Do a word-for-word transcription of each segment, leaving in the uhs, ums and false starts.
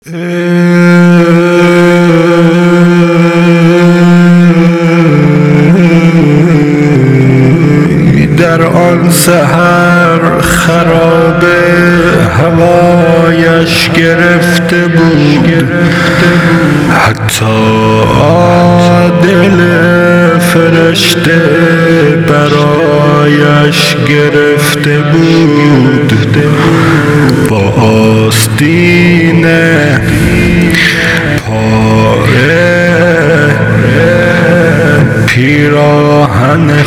در آن سحر خراب هوایش گرفته بود، حتی دل فرشته برایش گرفته بود. با آستین پاره پیراهن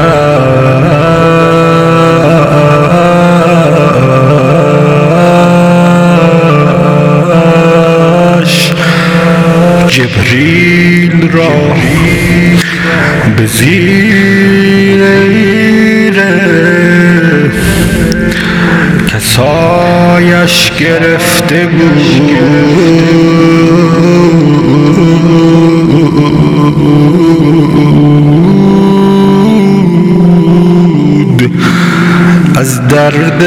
خودش جبریل را به زیر کسایش گرفته بود. از درد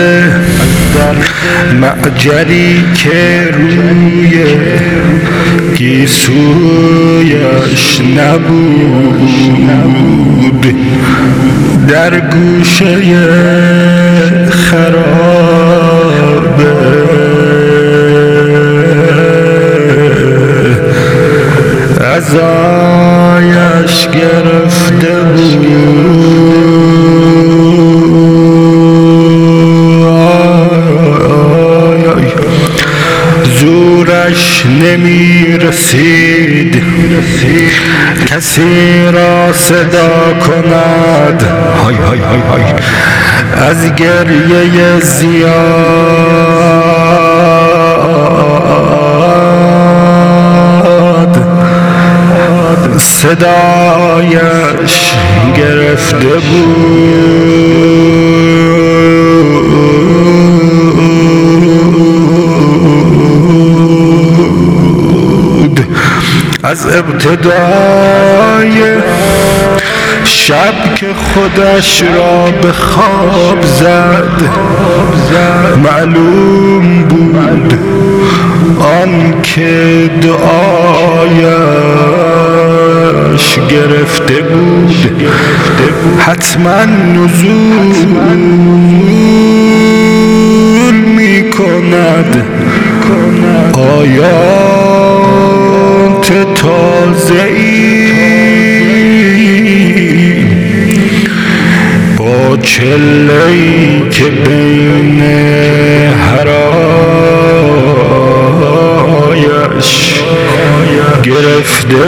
معجری که روی گیسویش نبود، در گوشه خراب عزایش گرفته بود. زورش نمی رسید کسی را صدا کند، های های های های از گریه زیاد صدایش گرفته بود. از ابتدای شب که خودش را به خواب زد، معلوم بود آن که دعایش گرفته بود حتما نزول می کند. آیات تازه‌ای با چله‌ای که بین هرایش گرفته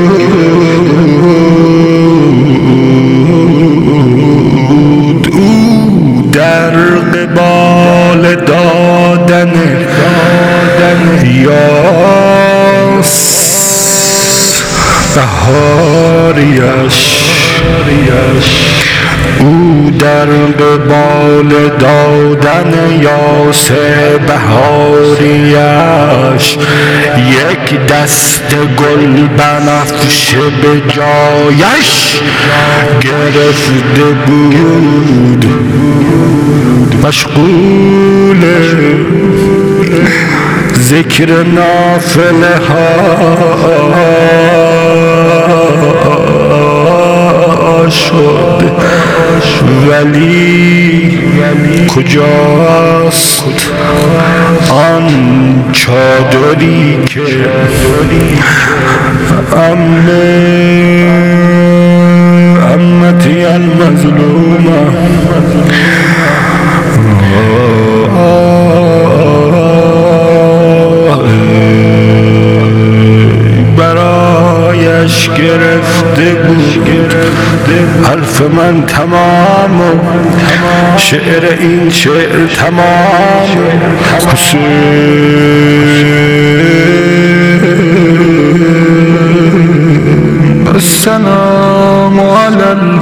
بود، او در قبال دادن یاس بهاریش او در قبال دادن یاس بهاریش یک دست گل بنفشه به جایش گرفته بود. مشغول ذکر نافله ها شد، ولی کجاست آن چادری که امه امتی المظلومه برایش گرفته بود. حرف من تمام و شعر این شعر تمام. حسین السلام علی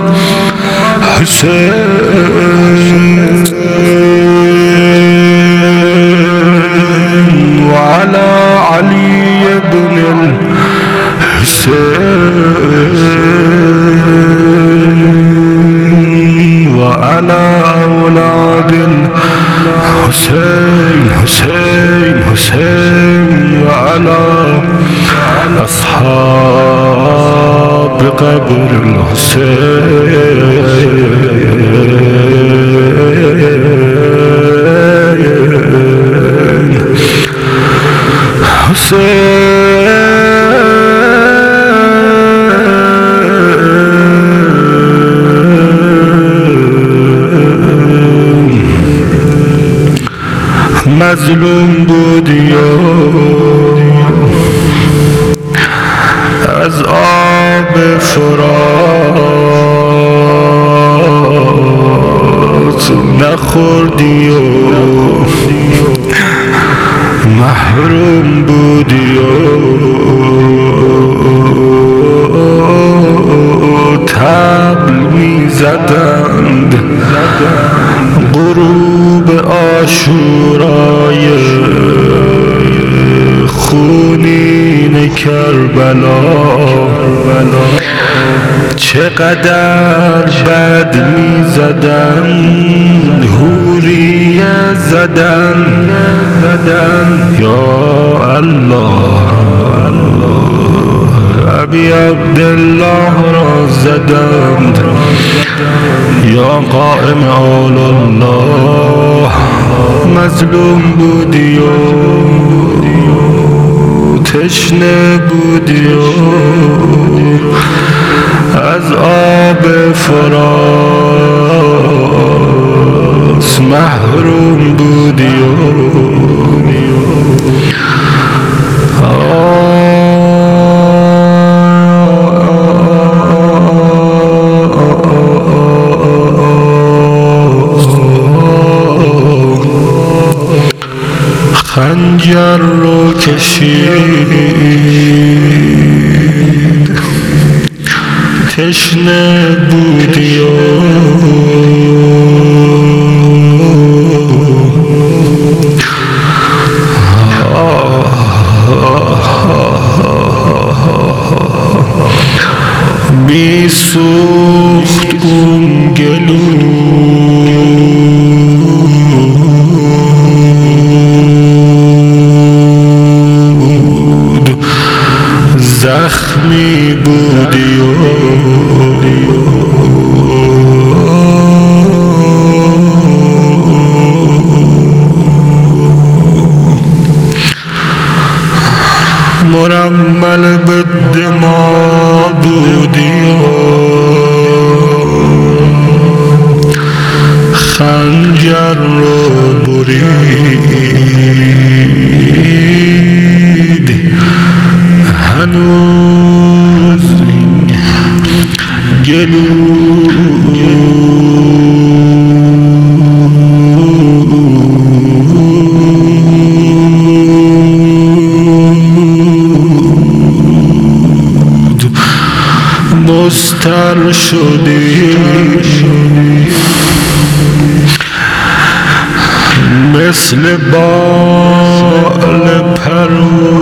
الحسین وعلى علي بن الحسين وعلى أولاد الحسين حسين حسين على أصحاب قبر الحسين حسين مظلوم بودی و از آب فرات نخوردی و محروم بودی و طبل می زدند غروب عاشورای خونین کربلا چقدر بد می زدن حوریه زدن یا الله ابی عبدالله را زدند یا قائم آل الله مظلوم بودی و تشنه بودی و از آب فراس محروم بودی و خنجر رو کشید تشنه بودی و می سوخت اون گلو زخمی بودی و مرمل به دماغ بودی و خنجر رو برید هنوز گلود مستر شدی مثل بال پرو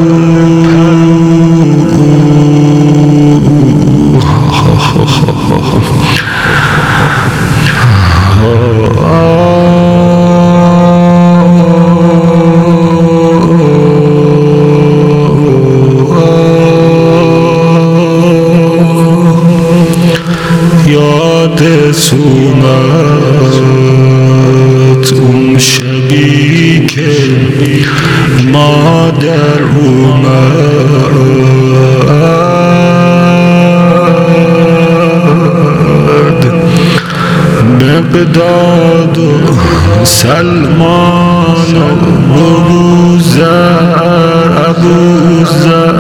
یادت اومد اون شبی که مادر اومد مقداد و سلمان و ابوذر ابوذر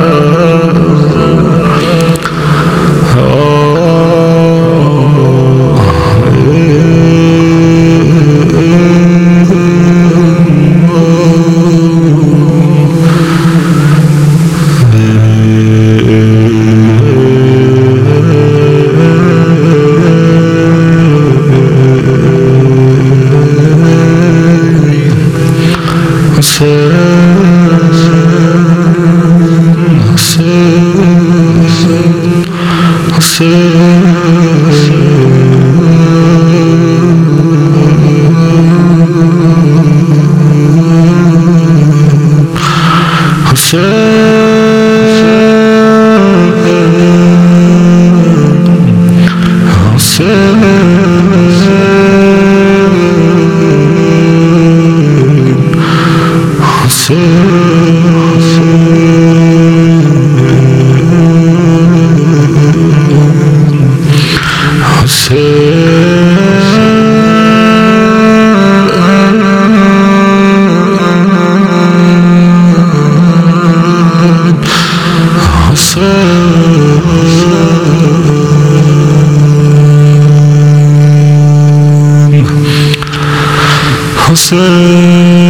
حسین Hussein